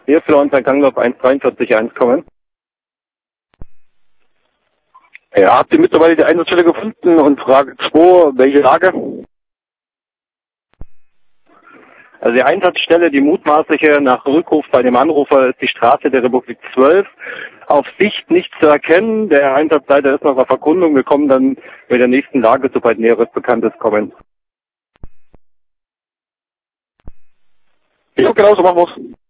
Hier für uns ein Ganglauf 1,43,1 kommen. Ja, habt ihr mittlerweile die Einsatzstelle gefunden? Und Frage 2, welche Lage? Also die Einsatzstelle, die mutmaßliche nach Rückruf bei dem Anrufer, ist die Straße der Republik 12. Auf Sicht nicht zu erkennen. Der Einsatzleiter ist noch auf Erkundung. Wir kommen dann bei der nächsten Lage, sobald Näheres Bekanntes kommen. Ja, genau so machen wir's.